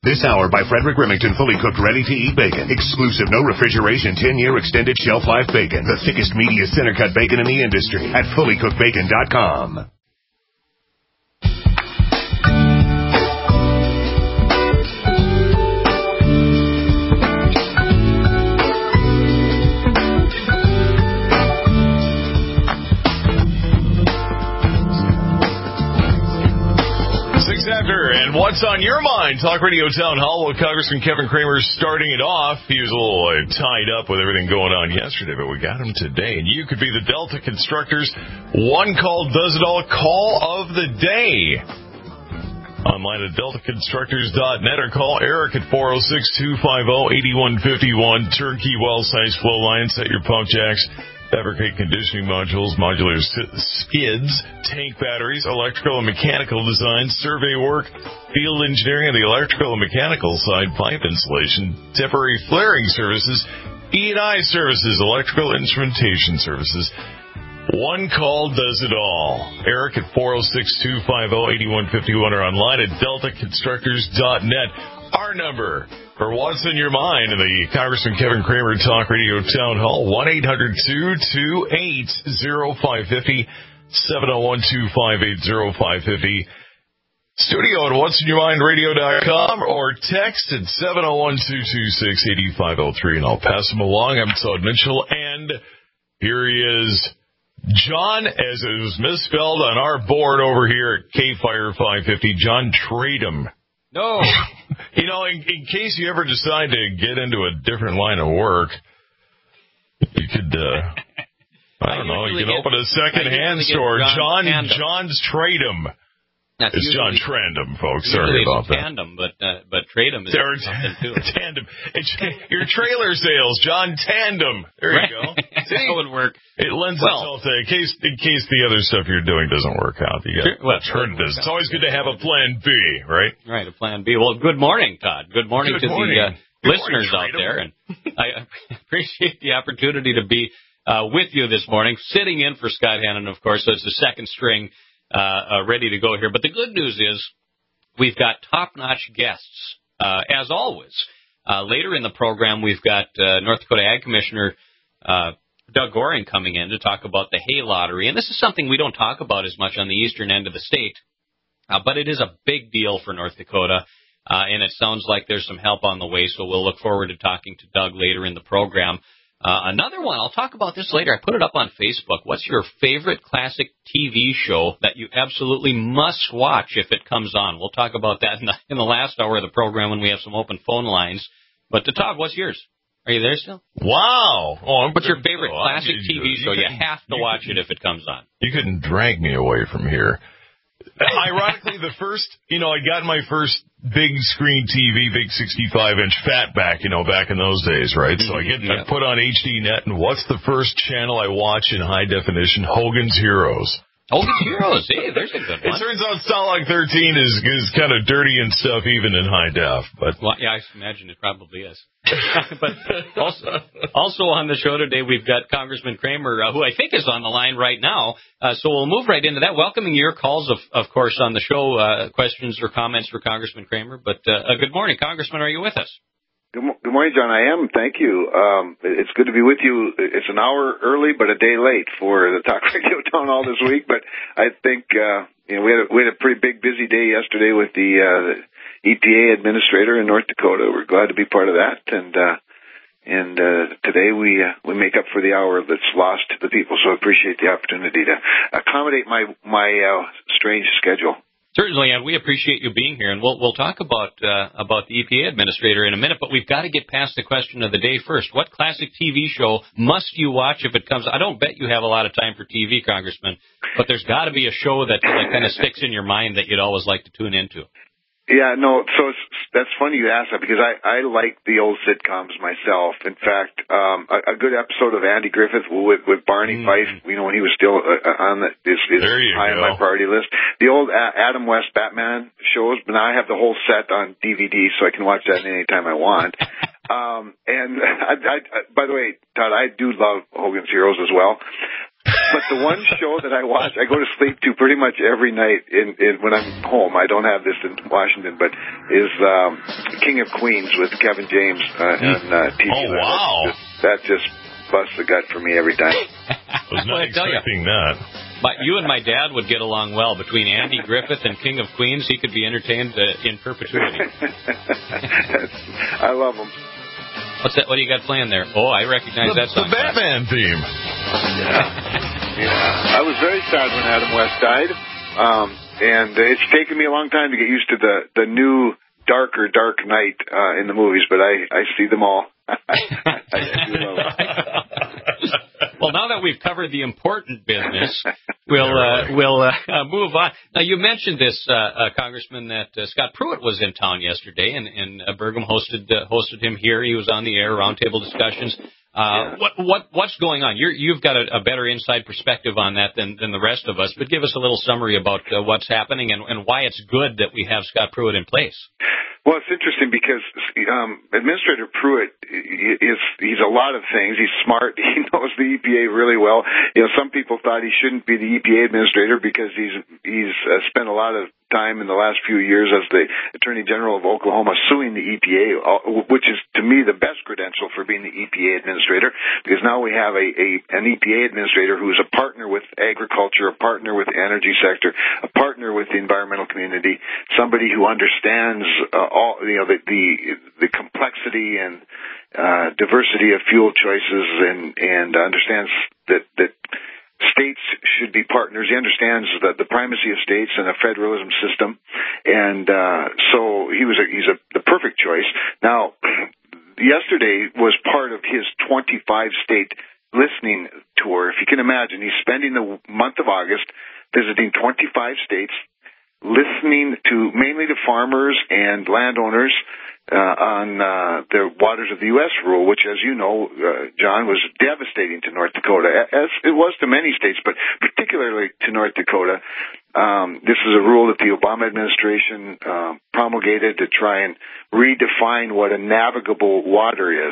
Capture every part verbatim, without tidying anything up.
This hour by Frederick Remington, fully cooked, ready-to-eat bacon. Exclusive, no refrigeration, ten-year extended shelf life bacon. The thickest, meatiest, center-cut bacon in the industry at fully cooked bacon dot com. And what's on your mind? Talk Radio Town Hall with Congressman Kevin Cramer starting it off. He was a little uh, tied up with everything going on yesterday, but we got him today. And you could be the Delta Constructors One Call Does It All Call of the Day. Online at delta constructors dot net or call Eric at four oh six, two five oh, eight one five one. Turnkey well-sized flow lines, set your pump jacks, fabricate conditioning modules, modular skids, tank batteries, electrical and mechanical design, survey work, field engineering on the electrical and mechanical side, pipe installation, temporary flaring services, E and I services, electrical instrumentation services. One call does it all. Eric at four oh six, two five oh, eight one five one or online at delta constructors dot net. Our number for what's in your mind in the Congressman Kevin Cramer Talk Radio Town Hall, one eight hundred, two two eight, oh five five oh, seven oh one, two five eight, oh five five oh. Studio at what's in your mind radio dot com or text at seven oh one, two two six, eight five oh three, and I'll pass them along. I'm Todd Mitchell, and here he is, John, as it was misspelled on our board over here at K-Fire five fifty, John Tradum. No. You know, in, in case you ever decide to get into a different line of work, you could, uh, I don't I know, you can get, open a second-hand store. John, John John's Tradum. That's it's John Trandom, folks. Sorry about that. Tandem, but uh, but Tradum is there, something too. Tandem. It's your trailer sales, John Tandem. There you go. See? That would work. It lends well, itself to in case in case the other stuff you're doing doesn't work out. You got well, alternatives. It's always good to have a plan B, right? Right, a plan B. Well, good morning, Todd. Good morning good to morning. the uh, listeners morning, out there, and I appreciate the opportunity to be uh, with you this morning, sitting in for Scott Hannon, of course. So it's the second string. Uh, uh, ready to go here. But the good news is we've got top-notch guests, uh, as always. Uh, later in the program, we've got uh, North Dakota Ag Commissioner uh, Doug Goring coming in to talk about the hay lottery. And this is something we don't talk about as much on the eastern end of the state, uh, but it is a big deal for North Dakota, uh, and it sounds like there's some help on the way, so we'll look forward to talking to Doug later in the program. Uh, another one, I'll talk about this later. I put it up on Facebook. What's your favorite classic T V show that you absolutely must watch if it comes on? We'll talk about that in the, in the last hour of the program when we have some open phone lines. But to Todd, what's yours? Are you there still? Wow. Oh, what's your favorite classic T V show? You have to watch it if it comes on. You couldn't drag me away from here. Ironically, the first, you know, I got my first big screen T V, big sixty-five inch fatback, you know, back in those days, right? So I get yeah. I put on H D net, and what's the first channel I watch in high definition? Hogan's Heroes. Hogan's Heroes, hey, there's a good one. It turns out Stalag thirteen is is kind of dirty and stuff, even in high def. But well, yeah, I imagine it probably is. But also, also on the show today, we've got Congressman Cramer, uh, who I think is on the line right now. Uh, so we'll move right into that. Welcoming your calls, of of course, on the show, uh, questions or comments for Congressman Cramer. But uh, uh, good morning, Congressman. Are you with us? Good, mo- good morning, John. I am. Thank you. Um, it's good to be with you. It's an hour early, but a day late for the Talk Radio Town Hall this week. But I think uh, you know we had a, we had a pretty big, busy day yesterday with the, uh, the E P A administrator in North Dakota. We're glad to be part of that, and uh, and uh, today we uh, we make up for the hour that's lost to the people. So I appreciate the opportunity to accommodate my my uh, strange schedule. Certainly, and we appreciate you being here, and we'll we'll talk about uh, about the E P A administrator in a minute. But we've got to get past the question of the day first. What classic T V show must you watch if it comes? I don't bet you have a lot of time for T V, Congressman, but there's got to be a show that, that kind of sticks in your mind that you'd always like to tune into. Yeah, no, so it's, that's funny you ask that because I, I like the old sitcoms myself. In fact, um, a, a good episode of Andy Griffith with, with Barney mm. Fife, you know, when he was still uh, on the, is, is high go. on my priority list. The old uh, Adam West Batman shows, but now I have the whole set on D V D so I can watch that anytime I want. um, and I, I, I, by the way, Todd, I do love Hogan's Heroes as well. but the one show that I watch, I go to sleep to pretty much every night in, in when I'm home. I don't have this in Washington, but is um, King of Queens with Kevin James uh, on uh, T V. Oh, wow. That just, that just busts the gut for me every time. I was not I tell expecting you. that. But you and my dad would get along well. Between Andy Griffith and King of Queens, he could be entertained uh, in perpetuity. I love him. What's that? What do you got playing there? Oh, I recognize The, that song. the Batman theme. Yeah. yeah. I was very sad when Adam West died, um, and it's taken me a long time to get used to the, the new, darker, Dark Knight uh, in the movies, but I, I see them all. I, I do love them. Well, now that we've covered the important business, we'll uh, we'll uh, move on. Now, you mentioned this, uh, uh, Congressman, that uh, Scott Pruitt was in town yesterday, and, and uh, Burgum hosted uh, hosted him here. He was on the air, roundtable discussions. Uh, yeah. What what what's going on? You're, you've got a, a better inside perspective on that than, than the rest of us. But give us a little summary about uh, what's happening and, and why it's good that we have Scott Pruitt in place. Well, it's interesting because um, Administrator Pruitt is he's a lot of things. He's smart. He knows the E P A really well. You know, some people thought he shouldn't be the E P A administrator because he's he's uh, spent a lot of time in the last few years as the Attorney General of Oklahoma suing the E P A, which is to me the best credential for being the E P A administrator, because now we have a, a an E P A administrator who's a partner with agriculture, a partner with the energy sector, a partner with the environmental community, somebody who understands uh, all you know the the, the complexity and uh, diversity of fuel choices and and understands that that. States should be partners. He understands the, the primacy of states and a federalism system, and uh, so he was a, he's a, the perfect choice. Now, yesterday was part of his twenty-five state listening tour. If you can imagine, he's spending the month of August visiting twenty-five states, listening to mainly to farmers and landowners Uh, on uh, the Waters of the U S rule, which, as you know, uh, John, was devastating to North Dakota, as it was to many states, but particularly to North Dakota. Um, this is a rule that the Obama administration uh, promulgated to try and redefine what a navigable water is.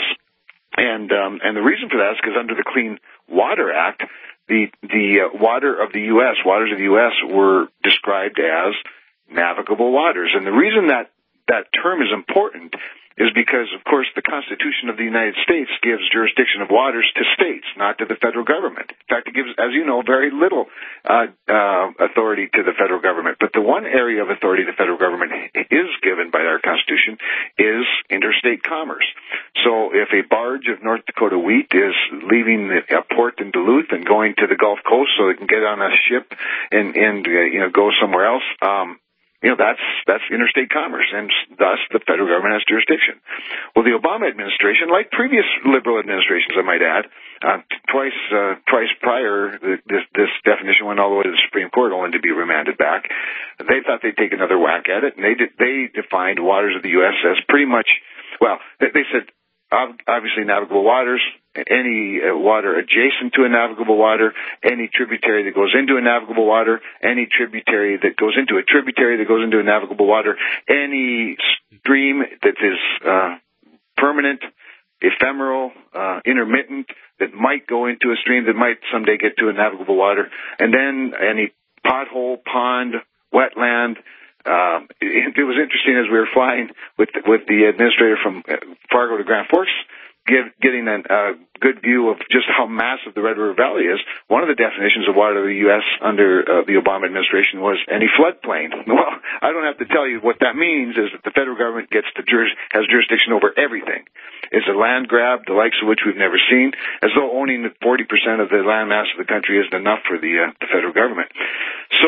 And um, and the reason for that is because under the Clean Water Act, the, the uh, water of the U S, waters of the U S were described as navigable waters. And the reason that that term is important is because, of course, the Constitution of the United States gives jurisdiction of waters to states, not to the federal government. In fact, it gives, as you know, very little uh, uh, authority to the federal government. But the one area of authority the federal government is given by our Constitution is interstate commerce. So if a barge of North Dakota wheat is leaving a port in Duluth and going to the Gulf Coast so it can get on a ship and, and uh, you know, go somewhere else, um, You know, that's that's interstate commerce, and thus the federal government has jurisdiction. Well, the Obama administration, like previous liberal administrations, I might add, uh, twice uh, twice prior, this, this definition went all the way to the Supreme Court, only to be remanded back. They thought they'd take another whack at it, and they did, they defined waters of the U S as pretty much, well, they, they said obviously navigable waters, any uh, water adjacent to a navigable water, any tributary that goes into a navigable water, any tributary that goes into a tributary that goes into a navigable water, any stream that is uh, permanent, ephemeral, uh, intermittent, that might go into a stream that might someday get to a navigable water, and then any pothole, pond, wetland. Um, it, it was interesting as we were flying with the, with the administrator from Fargo to Grand Forks, give, getting a uh, good view of just how massive the Red River Valley is. One of the definitions of water of the U S under uh, the Obama administration was any floodplain. Well, I don't have to tell you what that means is that the federal government gets the juris, has jurisdiction over everything. It's a land grab, the likes of which we've never seen, as though owning forty percent of the land mass of the country isn't enough for the, uh, the federal government. So,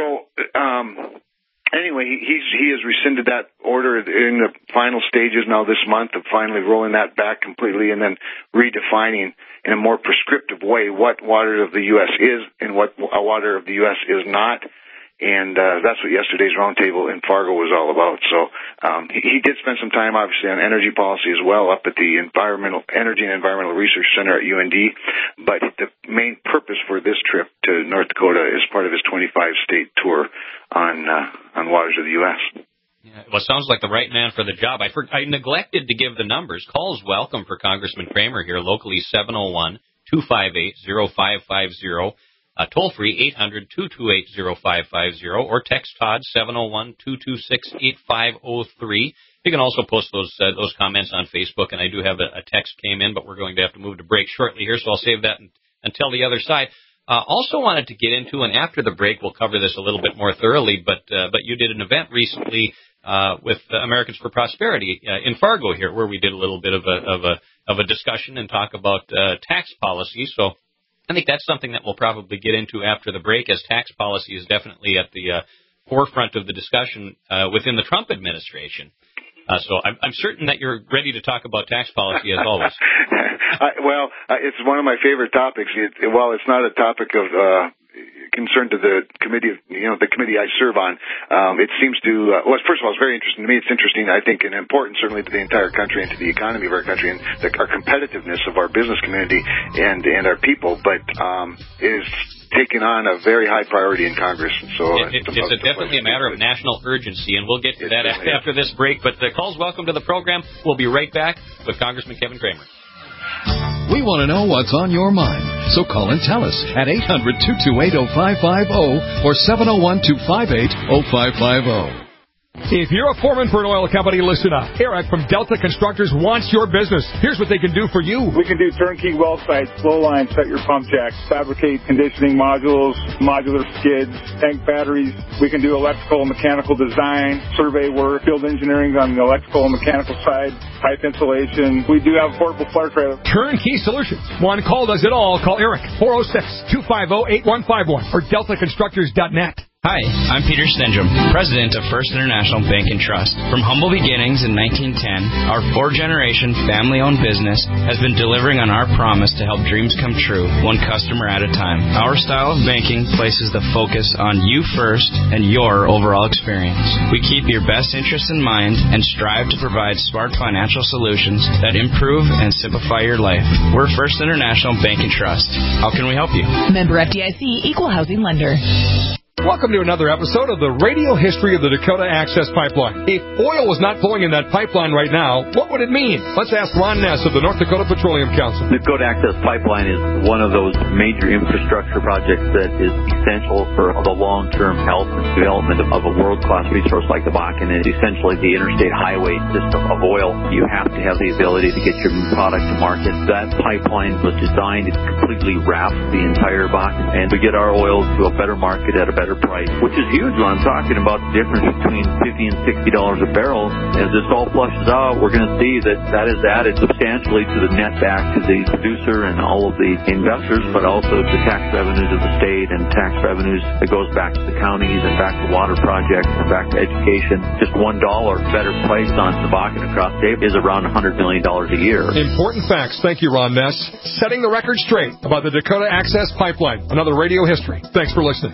um, Anyway, he's, he has rescinded that order in the final stages now this month of finally rolling that back completely and then redefining in a more prescriptive way what water of the U S is and what a water of the U S is not. And uh, that's what yesterday's roundtable in Fargo was all about. So um, he, he did spend some time, obviously, on energy policy as well up at the Environmental Energy and Environmental Research Center at U N D. But the main purpose for this trip to North Dakota is part of his twenty-five state tour on uh, on waters of the U S. Yeah, well, it sounds like the right man for the job. I, for, I neglected to give the numbers. Calls welcome for Congressman Kramer here locally, seven oh one, two five eight, oh five five oh. Uh, toll free, eight hundred, two two eight, oh five five oh, or text Todd, seven oh one, two two six, eight five oh three. You can also post those uh, those comments on Facebook, and I do have a, a text came in, but we're going to have to move to break shortly here, so I'll save that un- until the other side. Uh, also wanted to get into, and after the break we'll cover this a little bit more thoroughly, but uh, but you did an event recently uh, with uh, Americans for Prosperity uh, in Fargo here, where we did a little bit of a of a, of a discussion and talk about uh, tax policy. So I think that's something that we'll probably get into after the break, as tax policy is definitely at the uh, forefront of the discussion uh, within the Trump administration. Uh, so I'm, I'm certain that you're ready to talk about tax policy as always. I, well, uh, it's one of my favorite topics. It, it, while it's not a topic of uh, concern to the committee, of, you know, the committee I serve on, um, it seems to. Uh, well, first of all, it's very interesting to me. It's interesting, I think, and important certainly to the entire country and to the economy of our country and the, our competitiveness of our business community and and our people. But um, it is taken on a very high priority in Congress. And so it, it, it's, it's a definitely a matter of national urgency, and we'll get to that after, after this break. But the call's welcome to the program. We'll be right back with Congressman Kevin Cramer. We want to know what's on your mind, so call and tell us at eight hundred, two two eight, oh five five oh or seven oh one, two five eight, oh five five oh. If you're a foreman for an oil company, listen up. Eric from Delta Constructors wants your business. Here's what they can do for you. We can do turnkey well sites, flow lines, set your pump jacks, fabricate conditioning modules, modular skids, tank batteries. We can do electrical and mechanical design, survey work, field engineering on the electrical and mechanical side, pipe insulation. We do have a portable flare trailer. Turnkey solutions. One call does it all. Call Eric, four oh six, two five oh, eight one five one or delta constructors dot net. Hi, I'm Peter Stendrum, president of First International Bank and Trust. From humble beginnings in nineteen ten, our four-generation family-owned business has been delivering on our promise to help dreams come true, one customer at a time. Our style of banking places the focus on you first and your overall experience. We keep your best interests in mind and strive to provide smart financial solutions that improve and simplify your life. We're First International Bank and Trust. How can we help you? Member F D I C, Equal Housing Lender. Welcome to another episode of the Radio History of the Dakota Access Pipeline. If oil was not flowing in that pipeline right now, what would it mean? Let's ask Ron Ness of the North Dakota Petroleum Council. The Dakota Access Pipeline is one of those major infrastructure projects that is essential for the long-term health and development of a world-class resource like the Bakken. It's essentially the interstate highway system of oil. You have to have the ability to get your product to market. That pipeline was designed to completely wrap the entire Bakken, and we get our oil to a better market at a better price, which is huge when I'm talking about the difference between fifty and sixty dollars a barrel. As this all flushes out, we're going to see that that is added substantially to the net back to the producer and all of the investors, but also to tax revenues of the state and tax revenues that goes back to the counties and back to water projects and back to education. Just one dollar better price on the Bakken across state is around one hundred million dollars a year. Important facts. Thank you, Ron Ness. Setting the record straight about the Dakota Access Pipeline. Another Radio History. Thanks for listening.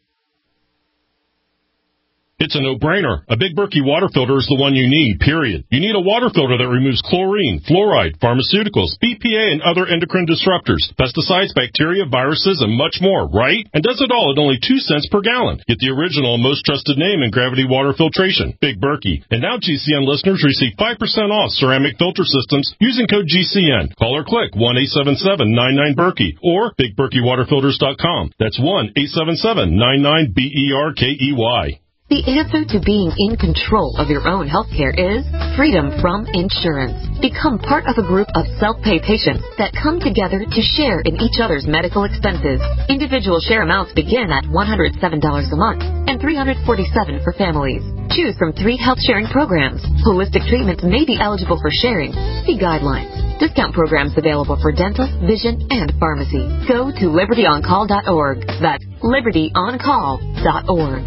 It's a no-brainer. A Big Berkey water filter is the one you need, period. You need a water filter that removes chlorine, fluoride, pharmaceuticals, B P A, and other endocrine disruptors, pesticides, bacteria, viruses, and much more, right? And does it all at only two cents per gallon. Get the original and most trusted name in gravity water filtration, Big Berkey. And now G C N listeners receive five percent off ceramic filter systems using code G C N. Call or click one eight seven seven, nine nine, Berkey or big berkey water filters dot com. That's one eight seven seven, nine nine, B E R K E Y. The answer to being in control of your own health care is freedom from insurance. Become part of a group of self-pay patients that come together to share in each other's medical expenses. Individual share amounts begin at one hundred seven dollars a month and three hundred forty-seven dollars for families. Choose from three health sharing programs. Holistic treatments may be eligible for sharing. See guidelines. Discount programs available for dental, vision, and pharmacy. Go to liberty on call dot org. That's liberty on call dot org.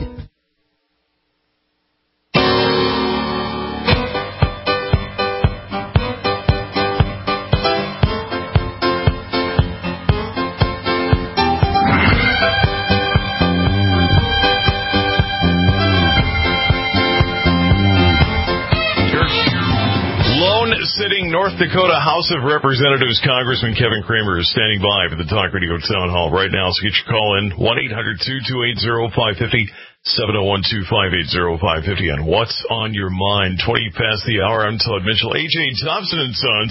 Sitting North Dakota House of Representatives Congressman Kevin Cramer is standing by for the Talk Radio Town Hall right now. So get your call in, one eight hundred, two two eight, oh five five oh, seven oh one, two five eight, oh five five oh. And what's on your mind? twenty past the hour. I'm Todd Mitchell. A J Thompson and Sons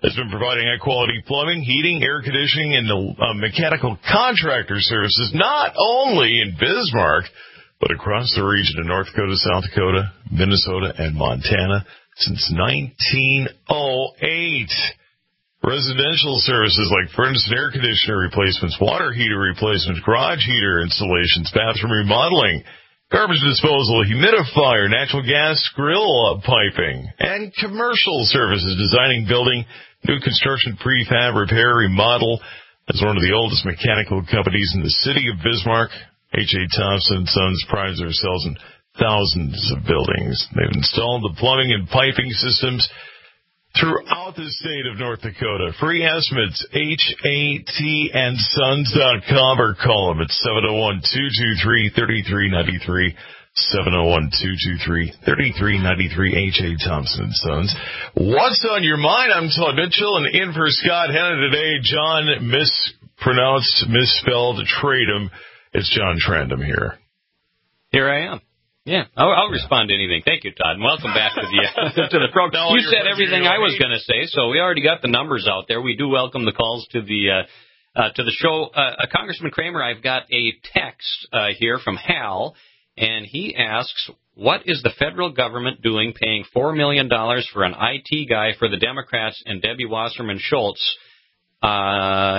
has been providing high-quality plumbing, heating, air conditioning, and uh, mechanical contractor services not only in Bismarck, but across the region of North Dakota, South Dakota, Minnesota, and Montana since nineteen oh eight. Residential services like furnace and air conditioner replacements, water heater replacements, garage heater installations, bathroom remodeling, garbage disposal, humidifier, natural gas grill piping, and commercial services, designing, building, new construction, prefab, repair, remodel. As one of the oldest mechanical companies in the city of Bismarck, H A. Thompson and Sons prides themselves in thousands of buildings. They've installed the plumbing and piping systems throughout the state of North Dakota. Free estimates, H A T and sons dot com, or call them at seven oh one, two two three, three three nine three, seven oh one, two two three, three three nine three, H A. Thompson and Sons. What's on your mind? I'm Todd Mitchell, and in for Scott Hanna today, John mispronounced, misspelled, Tradum. It's John Trandom here. Here I am. Yeah, I'll, I'll respond to anything. Thank you, Todd, and welcome back to the to the program. You said everything I was going to say, so we already got the numbers out there. We do welcome the calls to the uh, uh, to the show. Uh, uh, Congressman Kramer, I've got a text uh, here from Hal, and he asks, "What is the federal government doing, paying four million dollars for an I T guy for the Democrats and Debbie Wasserman Schultz?" Uh,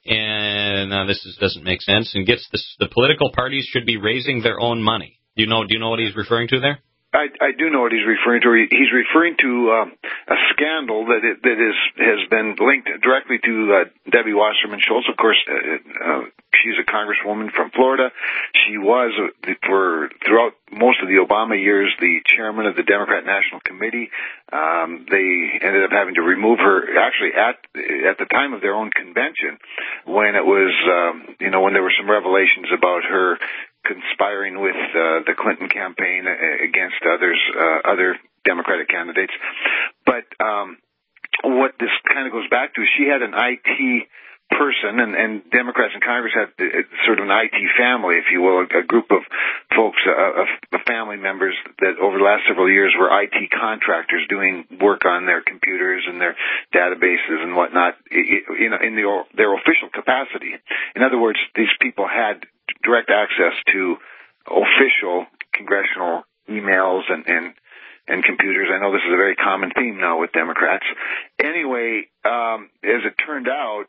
and uh, this is, doesn't make sense. And gets this, the political parties should be raising their own money. Do you know? Do you know what he's referring to there? I, I do know what he's referring to. He's referring to um, a scandal that it, that is has been linked directly to uh, Debbie Wasserman Schultz. Of course, uh, uh, she's a congresswoman from Florida. She was uh, for throughout most of the Obama years the chairman of the Democrat National Committee. Um, they ended up having to remove her actually at at the time of their own convention, when it was um, you know when there were some revelations about her conspiring with uh, the Clinton campaign against others, uh, other Democratic candidates. But um, what this kind of goes back to is she had an I T person, and, and Democrats in Congress had sort of an I T family, if you will, a, a group of folks, uh, of, of family members that over the last several years were I T contractors doing work on their computers and their databases and whatnot in, in the, their official capacity. In other words, these people had direct access to official congressional emails and, and, and computers. I know this is a very common theme now with Democrats. Anyway, um, as it turned out,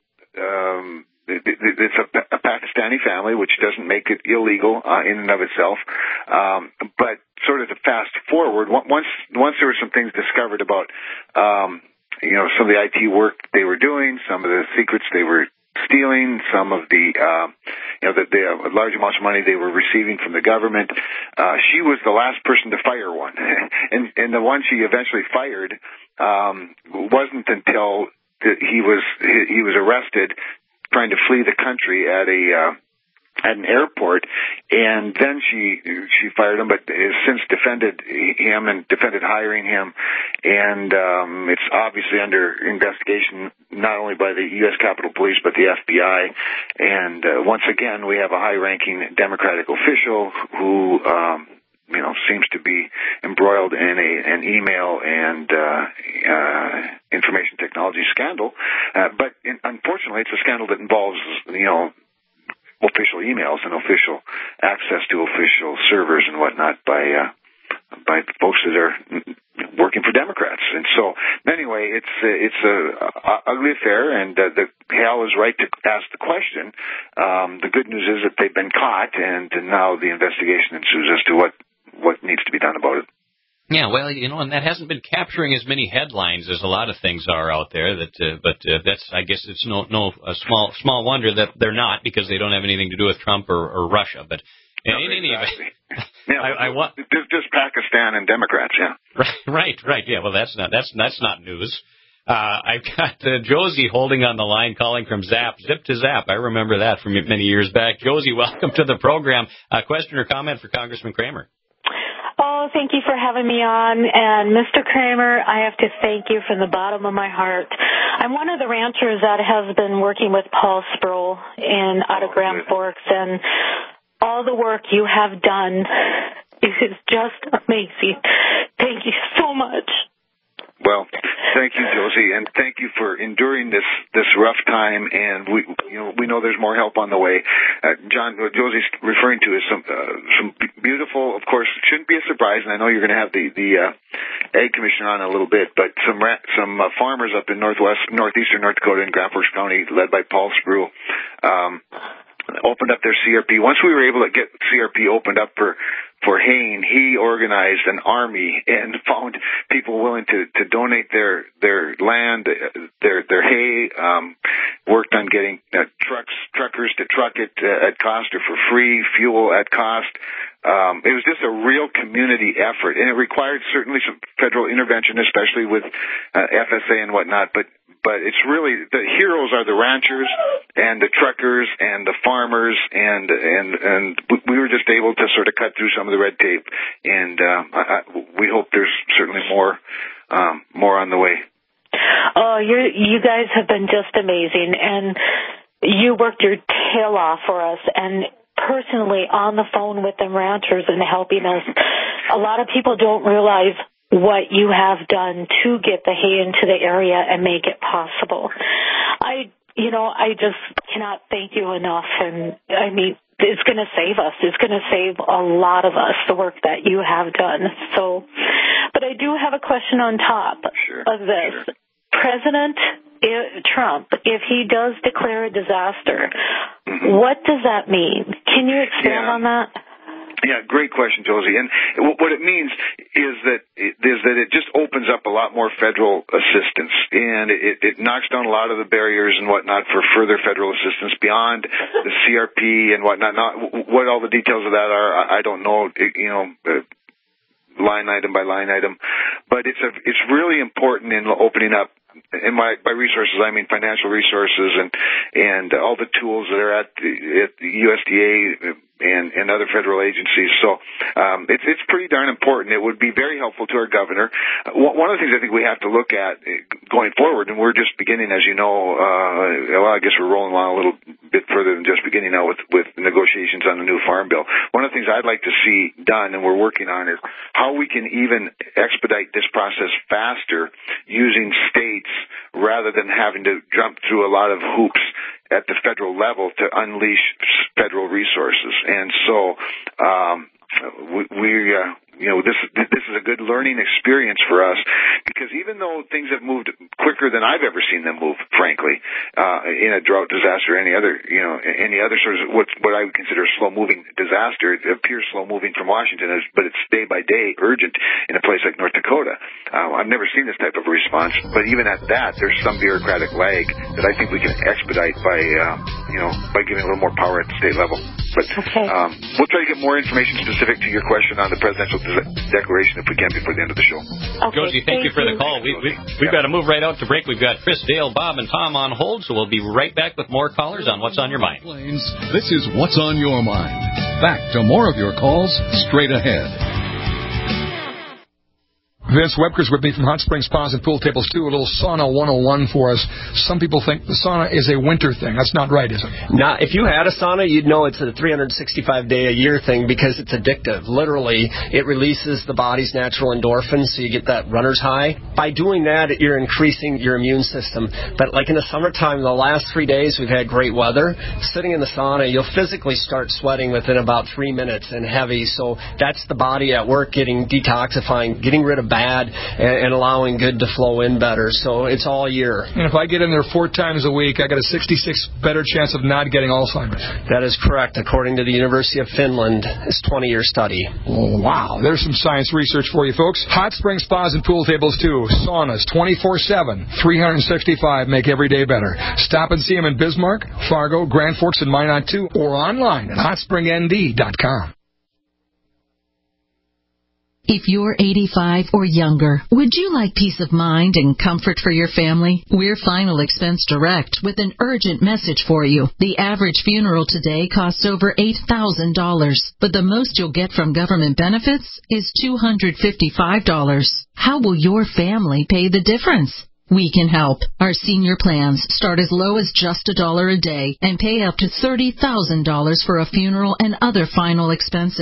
um, it, it, it's a, a Pakistani family, which doesn't make it illegal uh, in and of itself. Um, but sort of to fast forward, once once there were some things discovered about, um, you know, some of the I T work they were doing, some of the secrets they were stealing, some of the, uh, you know, the, the uh, large amounts of money they were receiving from the government. Uh, she was the last person to fire one. and, and the one she eventually fired, um, wasn't until the, he was, he was arrested trying to flee the country at a, uh, at an airport, and then she she fired him, but has since defended him and defended hiring him, and um, it's obviously under investigation not only by the U S Capitol Police but the F B I. And uh, once again, we have a high-ranking Democratic official who um, you know seems to be embroiled in a an email and uh, uh, information technology scandal. Uh, but in, unfortunately, it's a scandal that involves you know. official emails and official access to official servers and whatnot by uh, by folks that are working for Democrats. And so, anyway, it's uh, it's a, a ugly affair, and uh, the Hal is right to ask the question. Um, the good news is that they've been caught, and now the investigation ensues as to what what needs to be done about it. Yeah, well, you know, and that hasn't been capturing as many headlines as a lot of things are out there. That, uh, but uh, that's, I guess, it's no no a small small wonder that they're not, because they don't have anything to do with Trump or, or Russia. But in, no, in any exactly. event, yeah, I, I want just, just Pakistan and Democrats, yeah. Right, right, right. Yeah, well, that's not that's that's not news. Uh, I've got uh, Josie holding on the line, calling from Zap, Zip to Zap. I remember that from many years back. Josie, welcome to the program. Uh, question or comment for Congressman Kramer? Oh, thank you for having me on. And Mister Kramer, I have to thank you from the bottom of my heart. I'm one of the ranchers that has been working with Paul Sproul in out of Grand Forks, and all the work you have done is just amazing. Thank you so much. Well, thank you, Josie, and thank you for enduring this this rough time. And we, you know, we know there's more help on the way. Uh, John, what Josie's referring to is some uh, some beautiful. Of course, it shouldn't be a surprise, and I know you're going to have the the uh, Ag Commissioner on in a little bit. But some ra- some uh, farmers up in northwest northeastern North Dakota in Grand Forks County, led by Paul Sproul, um, opened up their C R P. Once we were able to get C R P opened up for for haying, he organized an army and found people willing to, to donate their, their land, their, their hay, um, worked on getting uh, trucks, truckers to truck it uh, at cost or for free, fuel at cost. Um, it was just a real community effort, and it required certainly some federal intervention, especially with uh, F S A and whatnot, but But it's really, the heroes are the ranchers and the truckers and the farmers, and and and we were just able to sort of cut through some of the red tape, and uh, I, I, we hope there's certainly more um, more on the way. Oh, you you guys have been just amazing, and you worked your tail off for us, and personally on the phone with them ranchers and helping us. A lot of people don't realize what you have done to get the hay into the area and make it possible. I, you know, I just cannot thank you enough. And I mean, it's going to save us. It's going to save a lot of us, the work that you have done. So, but I do have a question on top sure, of this. Sure. President Trump, if he does declare a disaster, mm-hmm. what does that mean? Can you expand yeah. on that? Yeah, great question, Josie. And what it means is that is that it just opens up a lot more federal assistance, and it, it knocks down a lot of the barriers and whatnot for further federal assistance beyond the C R P and whatnot. Not what all the details of that are, I don't know. It, you know. Uh, line item by line item, but it's a it's really important in opening up. And by, by resources, I mean financial resources and and all the tools that are at the, at the U S D A and, and other federal agencies. So um, it's it's pretty darn important. It would be very helpful to our governor. Uh, one of the things I think we have to look at going forward, and we're just beginning, as you know. Uh, well, I guess we're rolling along a little bit further than just beginning now with with negotiations on the new farm bill. One of the things I'd like to see done, and we're working on, is how we can even expedite this process faster using states rather than having to jump through a lot of hoops at the federal level to unleash federal resources. And so um, we, we uh, you know, this this is a good learning experience for us, because even though things have moved quicker than I've ever seen them move, frankly, uh, in a drought disaster, or any other, you know, any other sort of what what I would consider a slow-moving disaster, it appears slow-moving from Washington, but it's day by day urgent in a place like North Dakota. Uh, I've never seen this type of response, but even at that, there's some bureaucratic lag that I think we can expedite by, uh, you know, by giving a little more power at the state level. But okay. um, we'll try to get more information specific to your question on the presidential declaration if we can before the end of the show. Okay, Josie, thank, thank you for you. the call. We, we, we've yeah. got to move right out to break. We've got Chris, Dale, Bob, and Tom on hold, so we'll be right back with more callers on What's on Your Mind. This is What's on Your Mind. Back to more of your calls straight ahead. Vince Webker's with me from Hot Springs Spas and Pool Tables two. A little sauna one oh one for us. Some people think the sauna is a winter thing. That's not right, is it? Now, if you had a sauna, you'd know it's a three hundred sixty-five day a year thing, because it's addictive. Literally, it releases the body's natural endorphins, so you get that runner's high. By doing that, you're increasing your immune system. But like in the summertime, the last three days we've had great weather. Sitting in the sauna, you'll physically start sweating within about three minutes and heavy. So that's the body at work getting detoxifying, getting rid of bad and, and allowing good to flow in better. So it's all year. And if I get in there four times a week, I got a sixty-six better chance of not getting Alzheimer's. That is correct, according to the University of Finland. It's a twenty-year study. Oh, wow. There's some science research for you, folks. Hot Springs Spas and Pool Tables, too. Saunas, twenty-four seven, three hundred sixty-five, make every day better. Stop and see them in Bismarck, Fargo, Grand Forks, and Minot, too, or online at hot spring n d dot com. If you're eighty-five or younger, would you like peace of mind and comfort for your family? We're Final Expense Direct with an urgent message for you. The average funeral today costs over eight thousand dollars, but the most you'll get from government benefits is two hundred fifty-five dollars. How will your family pay the difference? We can help. Our senior plans start as low as just a dollar a day and pay up to thirty thousand dollars for a funeral and other final expenses.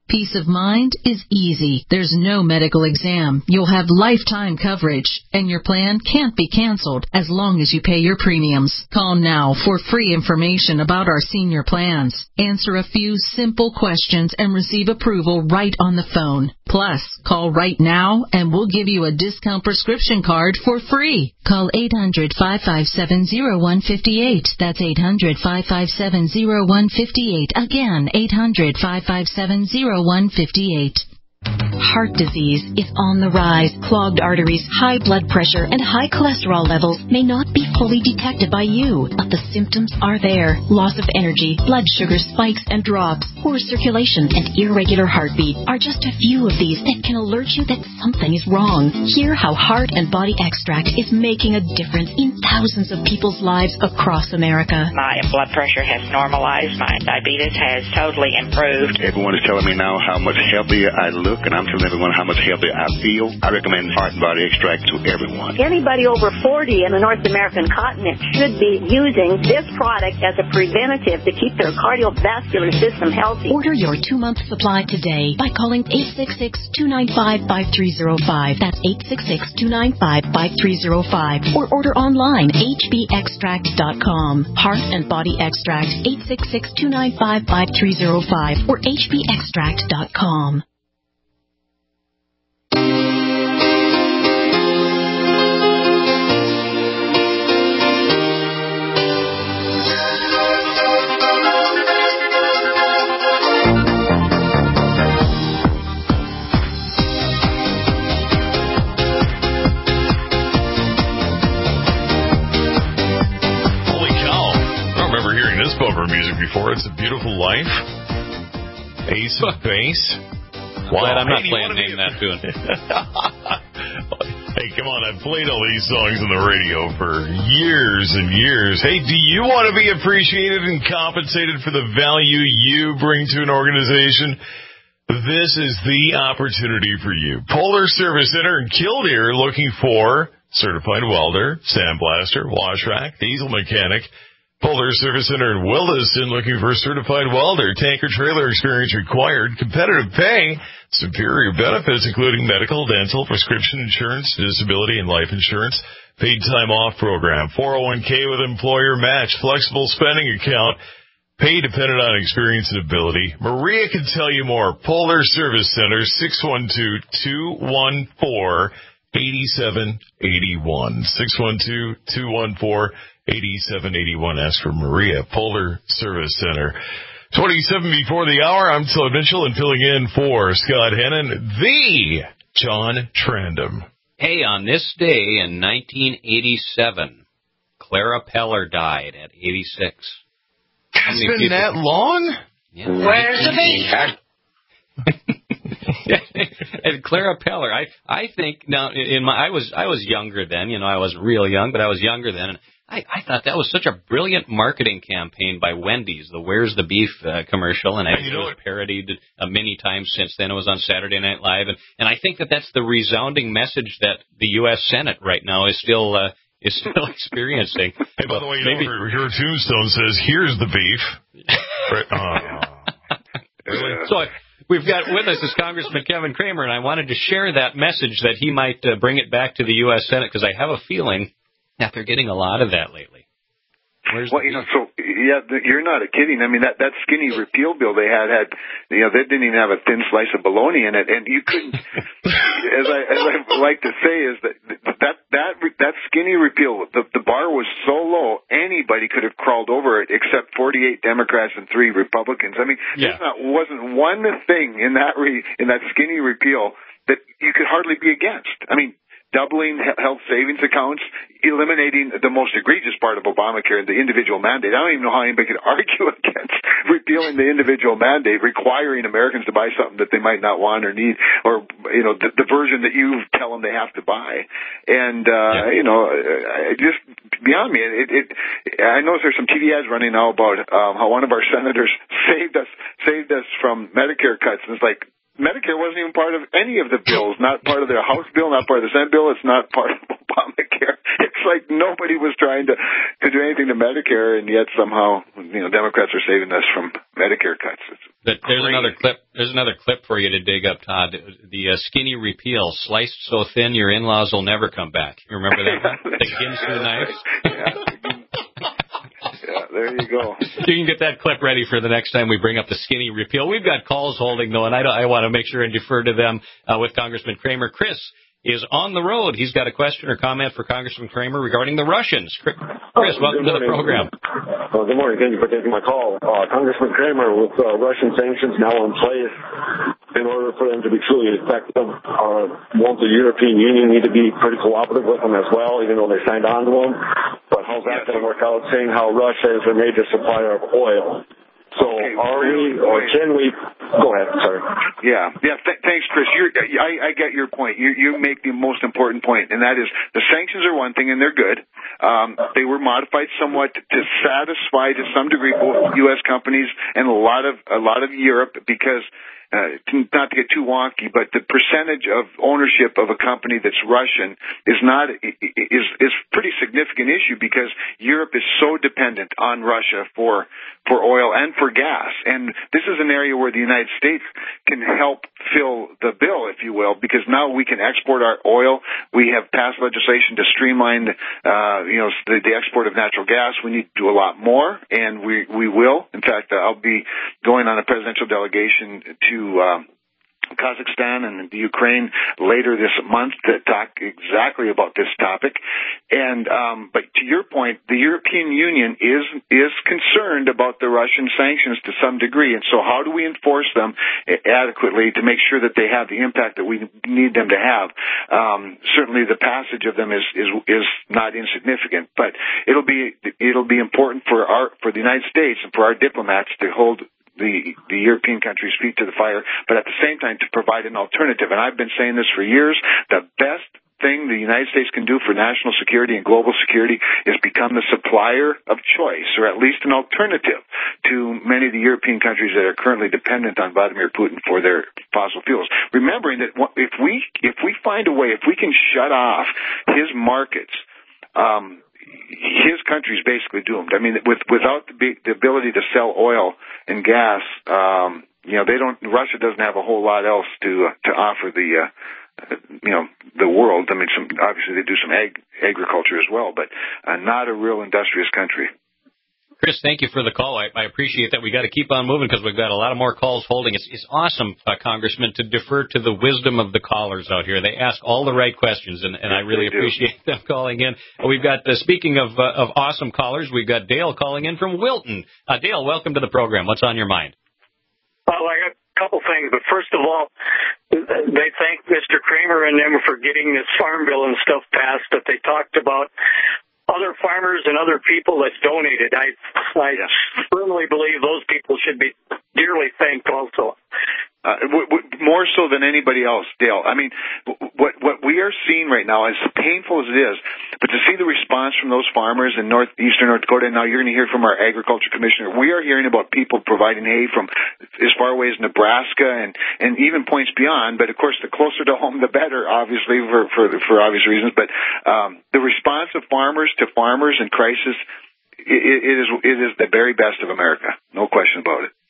Peace of mind is easy. There's no medical exam. You'll have lifetime coverage, and your plan can't be canceled as long as you pay your premiums. Call now for free information about our senior plans. Answer a few simple questions and receive approval right on the phone. Plus, call right now and we'll give you a discount prescription card for free. Call eight hundred, five five seven, zero one five eight. That's eight hundred, five five seven, zero one five eight. Again, eight hundred, five five seven, zero one five eight. Heart disease is on the rise. Clogged arteries, high blood pressure, and high cholesterol levels may not be fully detected by you, but the symptoms are there. Loss of energy, blood sugar spikes and drops, poor circulation, and irregular heartbeat are just a few of these that can alert you that something is wrong. Hear how Heart and Body Extract is making a difference in thousands of people's lives across America. My blood pressure has normalized. My diabetes has totally improved. Everyone is telling me now how much healthier I look, and I'm telling everyone how much healthier I feel. I recommend Heart and Body Extract to everyone. Anybody over forty in the North American continent should be using this product as a preventative to keep their cardiovascular system healthy. Order your two-month supply today by calling eight six six, two nine five, five three zero five. That's eight six six, two nine five, five three zero five. Or order online, h b extract dot com. Heart and Body Extract, eight six six, two nine five, five three zero five or h b extract dot com. This bumper music before. It's a Beautiful Life. Ace of Base. Wyatt, I'm not hey, playing name that tune. Hey, come on. I've played all these songs on the radio for years and years. Hey, do you want to be appreciated and compensated for the value you bring to an organization? This is the opportunity for you. Polar Service Center in Killdeer looking for certified welder, sandblaster, wash rack, diesel mechanic. Polar Service Center in Williston looking for a certified welder, tanker trailer experience required, competitive pay, superior benefits including medical, dental, prescription insurance, disability, and life insurance, paid time off program, four oh one k with employer match, flexible spending account, pay dependent on experience and ability. Maria can tell you more. Polar Service Center, six one two, two one four, eight seven eight one. six one two, two one four, eighty-seven eighty-one. Ask for Maria, Polar Service Center. twenty-seven before the hour. I'm Todd Mitchell and filling in for Scott Hannon, the John Trandom. Hey, on this day in nineteen eighty-seven, Clara Peller died at eighty-six. It's been people? that long? Yeah. Where's the beef? And Clara Peller, I I think now in my I was I was younger then, you know, I wasn't real young, but I was younger then, and I, I thought that was such a brilliant marketing campaign by Wendy's, the "Where's the Beef" uh, commercial, and I, it was parodied uh, many times since then. It was on Saturday Night Live, and and I think that that's the resounding message that the U S Senate right now is still uh, is still experiencing. Hey, by the way, you Maybe, know, your tombstone says, "Here's the beef." Right. Oh. Really? So. I, We've got with us is Congressman Kevin Cramer, and I wanted to share that message that he might uh, bring it back to the U S Senate, because I have a feeling that they're getting a lot of that lately. Where's well, you know, so yeah, you're not kidding. I mean, that that skinny repeal bill they had had, you know, they didn't even have a thin slice of bologna in it, and you couldn't. as I as I like to say is that that that that skinny repeal, the the bar was so low, anybody could have crawled over it, except forty-eight Democrats and three Republicans. I mean, yeah. there not, wasn't one thing in that re, in that skinny repeal that you could hardly be against. I mean, doubling health savings accounts, eliminating the most egregious part of Obamacare, the individual mandate. I don't even know how anybody could argue against repealing the individual mandate, requiring Americans to buy something that they might not want or need, or, you know, the, the version that you tell them they have to buy. And, uh, yeah. you know, just beyond me, it, it, I notice there's some T V ads running now about um, how one of our senators saved us, saved us from Medicare cuts. And it's like, Medicare wasn't even part of any of the bills, not part of their House bill, not part of the Senate bill. It's not part of Obamacare. It's like nobody was trying to, to do anything to Medicare, and yet somehow, you know, Democrats are saving us from Medicare cuts. It's But there's Great. another clip. There's another clip for you to dig up, Todd. The uh, skinny repeal, sliced so thin your in-laws will never come back. You remember that one? The Ginsu knives. Yeah. Yeah, there you go. You can get that clip ready for the next time we bring up the skinny repeal. We've got calls holding, though, and I, I want to make sure and defer to them uh, with Congressman Cramer. Chris is on the road. He's got a question or comment for Congressman Cramer regarding the Russians. Chris, oh, welcome to the program. Oh, good morning. Thank you for taking my call. Uh, Congressman Cramer, with uh, Russian sanctions now in place, in order for them to be truly effective, uh, won't the European Union need to be pretty cooperative with them as well, even though they signed on to them? But how's that going to work out, seeing how Russia is a major supplier of oil? So okay, are we, or can we, go ahead, sorry. Yeah, yeah, th- thanks, Chris. You're, I, I get your point. You, you make the most important point, and that is the sanctions are one thing, and they're good. Um, they were modified somewhat to satisfy, to some degree, both U S companies and a lot of, a lot of Europe, because Uh, not to get too wonky, but the percentage of ownership of a company that's Russian is not is is a pretty significant issue, because Europe is so dependent on Russia for for oil and for gas, and this is an area where the United States can help fill the bill, if you will, because now we can export our oil. We have passed legislation to streamline, uh, you know, the, the export of natural gas. We need to do a lot more, and we we will. In fact, uh, I'll be going on a presidential delegation to Uh, Kazakhstan and the Ukraine later this month to talk exactly about this topic. And um, but to your point, the European Union is is concerned about the Russian sanctions to some degree. And so, how do we enforce them adequately to make sure that they have the impact that we need them to have? Um, certainly, the passage of them is is is not insignificant, but it'll be it'll be important for our for the United States and for our diplomats to hold the the European countries' feet to the fire, but at the same time to provide an alternative. And I've been saying this for years. The best thing the United States can do for national security and global security is become the supplier of choice, or at least an alternative to many of the European countries that are currently dependent on Vladimir Putin for their fossil fuels. Remembering that if we if we find a way, if we can shut off his markets, um, his country's basically doomed. I mean, with without the, the ability to sell oil and gas, um, you know, they don't. Russia doesn't have a whole lot else to uh, to offer the, uh, you know, the world. I mean, some obviously they do some ag, agriculture as well, but uh, not a real industrious country. Chris, thank you for the call. I, I appreciate that. We got to keep on moving because we've got a lot of more calls holding. It's, it's awesome, uh, Congressman, to defer to the wisdom of the callers out here. They ask all the right questions, and, and I really appreciate them calling in. We've got, uh, speaking of uh, of awesome callers, we've got Dale calling in from Wilton. Uh, Dale, welcome to the program. What's on your mind? Well, I got a couple things, but first of all, they thank Mister Cramer and them for getting this farm bill and stuff passed that they talked about. Other farmers and other people that donated. I I yeah. firmly believe those people should be dearly thanked also. Uh, w- w- more so than anybody else, Dale. I mean, w- what what we are seeing right now, as painful as it is, but to see the response from those farmers in northeastern North Dakota, and now you're going to hear from our agriculture commissioner, we are hearing about people providing hay from as far away as Nebraska and, and even points beyond. But, of course, the closer to home, the better, obviously, for, for, for obvious reasons. But um, the response of farmers to farmers in crisis, it, it is it is the very best of America. No question about it.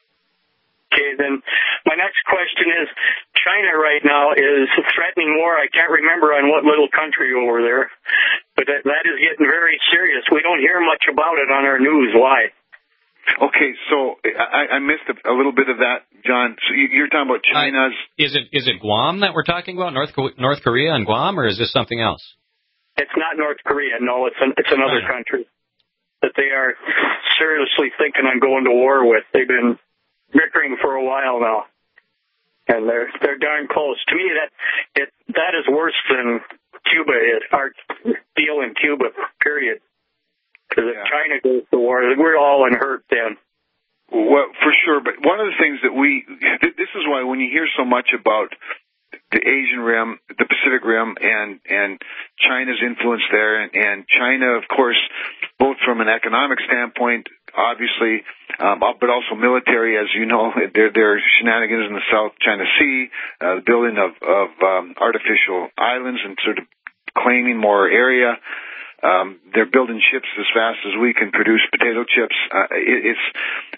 Okay, then my next question is, China right now is threatening war. I can't remember on what little country over there, but that, that is getting very serious. We don't hear much about it on our news. Why? Okay, so I, I missed a, a little bit of that, John. So you're talking about China's... Uh, is it is it Guam that we're talking about, North North Korea and Guam, or is this something else? It's not North Korea. No, it's an, it's another China. country that they are seriously thinking on going to war with. They've been bickering for a while now, and they're they're darn close. To me, that it that is worse than Cuba is, our deal in Cuba. Period. Because if yeah. China goes to war, we're all in hurt then. Well, for sure. But one of the things that we this is why when you hear so much about the Asian Rim, the Pacific Rim, and and China's influence there, and, and China, of course, both from an economic standpoint, obviously, um, but also military, as you know, there there are shenanigans in the South China Sea, uh, the building of of um, artificial islands and sort of claiming more area. Um, they're building chips as fast as we can produce potato chips. Uh, it, it's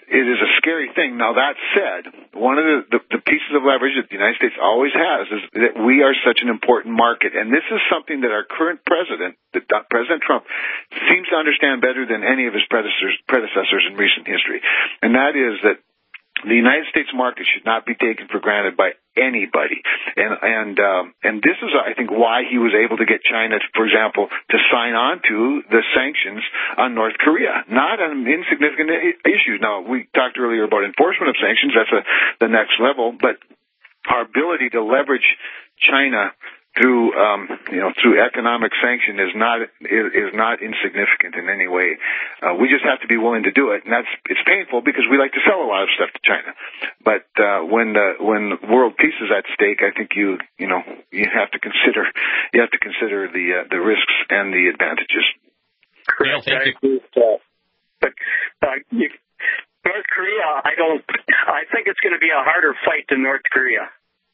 it is a scary thing. Now, that said, one of the, the, the pieces of leverage that the United States always has is that we are such an important market. And this is something that our current president, that President Trump, seems to understand better than any of his predecessors, predecessors in recent history. And that is that the United States market should not be taken for granted by anybody, and and um, and this is, I think, why he was able to get China, for example, to sign on to the sanctions on North Korea. Not on insignificant issues. Now, we talked earlier about enforcement of sanctions. That's a, the next level, but our ability to leverage China through um, you know through economic sanction is not is, is not insignificant in any way. Uh, we just have to be willing to do it, and that's it's painful because we like to sell a lot of stuff to China. But uh, when the when world peace is at stake, I think you you know you have to consider you have to consider the uh, the risks and the advantages. Correct. I agree with that. But uh, you, North Korea, I don't. I think it's going to be a harder fight than North Korea.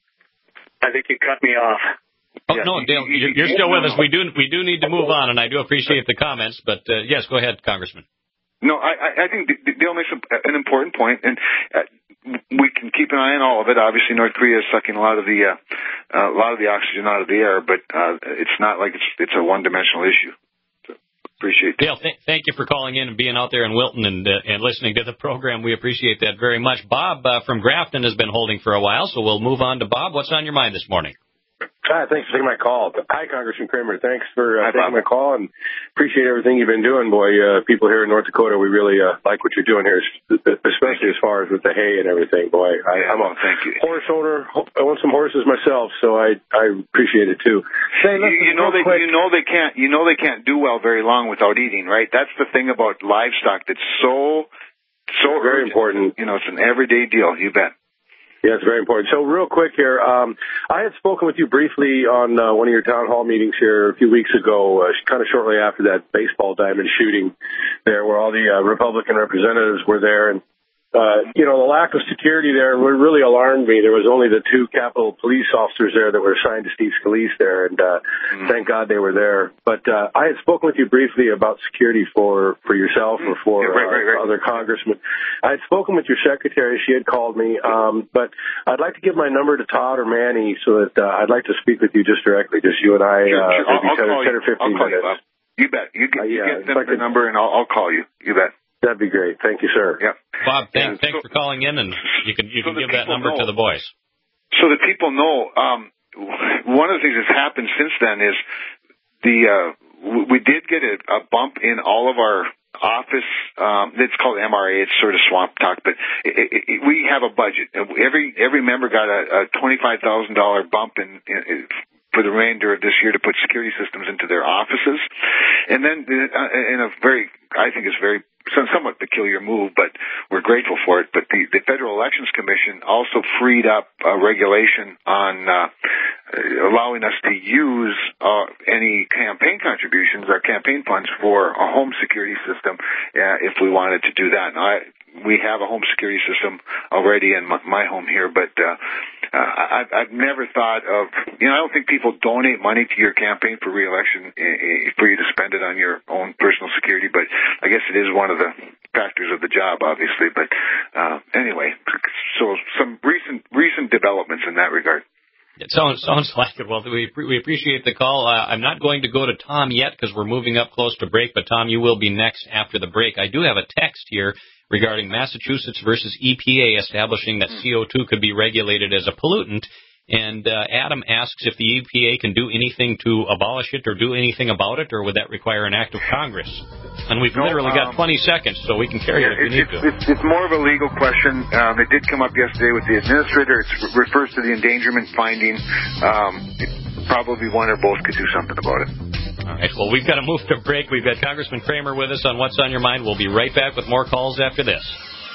I think you cut me off. Oh, yeah. No, Dale, you're, you're still with us. We do we do need to move on, and I do appreciate the comments. But, uh, yes, go ahead, Congressman. No, I, I think Dale makes an important point, and uh, we can keep an eye on all of it. Obviously, North Korea is sucking a lot of the uh, uh, a lot of the oxygen out of the air, but uh, it's not like it's it's a one-dimensional issue. So, appreciate that. Dale, th- thank you for calling in and being out there in Wilton and uh, and listening to the program. We appreciate that very much. Bob uh, from Grafton has been holding for a while, so we'll move on to Bob. What's on your mind this morning? Hi, thanks for taking my call. Hi, Congressman Kramer. Thanks for uh, Hi, taking my call, and appreciate everything you've been doing, boy. Uh, people here in North Dakota, we really uh, like what you're doing here, especially as far as with the hay and everything, boy. I, I'm a Thank you. horse owner. I own some horses myself, so I I appreciate it too. Hey, listen, you, you know they quick. you know they can't you know they can't do well very long without eating, right? That's the thing about livestock that's so so very urgent. important. You know, it's an everyday deal. You bet. Yeah, it's very important. So real quick here, um, I had spoken with you briefly on uh, one of your town hall meetings here a few weeks ago, uh, kind of shortly after that baseball diamond shooting there where all the uh, Republican representatives were there. And, uh, you know, the lack of security there really alarmed me. There was only the two Capitol police officers there that were assigned to Steve Scalise there, and uh, mm-hmm. thank God they were there. But uh, I had spoken with you briefly about security for, for yourself or for yeah, right, right, right. Uh, other congressmen. I had spoken with your secretary. She had called me, um, but I'd like to give my number to Todd or Manny so that uh, I'd like to speak with you just directly, just you and I, sure, uh, sure. maybe I'll, ten, I'll ten or fifteen I'll call minutes. You, Bob. You bet. You get, uh, you yeah, get them the number, and I'll, I'll call you. You bet. That'd be great. Thank you, sir. Yeah. Bob, thanks, yeah. thanks so, for calling in, and you can you so can give that number know, to the boys. So that people know, um, one of the things that's happened since then is the uh, we did get a, a bump in all of our office. Um, it's called M R A. It's sort of swamp talk, but it, it, it, we have a budget. Every every member got a, a twenty-five thousand dollars bump in. in for the remainder of this year to put security systems into their offices. And then uh, in a very, I think it's very, somewhat peculiar move, but we're grateful for it. But the, the Federal Elections Commission also freed up a regulation on uh, allowing us to use uh, any campaign contributions, our campaign funds, for a home security system uh, if we wanted to do that. Now, I, we have a home security system already in my, my home here, but uh, uh, I've, I've never thought of, you know, I don't think people donate money to your campaign for re-election for you to spend it on your own personal security, but I guess it is one of the factors of the job, obviously. But uh, anyway, so some recent recent developments in that regard. It sounds sounds like it. Well, we we appreciate the call. Uh, I'm not going to go to Tom yet because we're moving up close to break, but Tom, you will be next after the break. I do have a text here regarding Massachusetts versus E P A establishing that C O two could be regulated as a pollutant. And uh, Adam asks if the E P A can do anything to abolish it or do anything about it, or would that require an act of Congress? And we've no, literally got um, twenty seconds, so we can carry yeah, it if we need it's, to. It's, it's more of a legal question. Um, it did come up yesterday with the administrator. It refers to the endangerment finding. Um, probably one or both could do something about it. All right, well, we've got to move to break. We've got Congressman Kramer with us on What's on Your Mind. We'll be right back with more calls after this.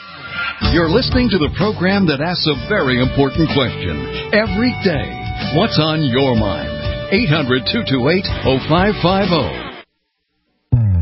You're listening to the program that asks a very important question every day. What's on your mind? eight hundred two two eight oh five five oh.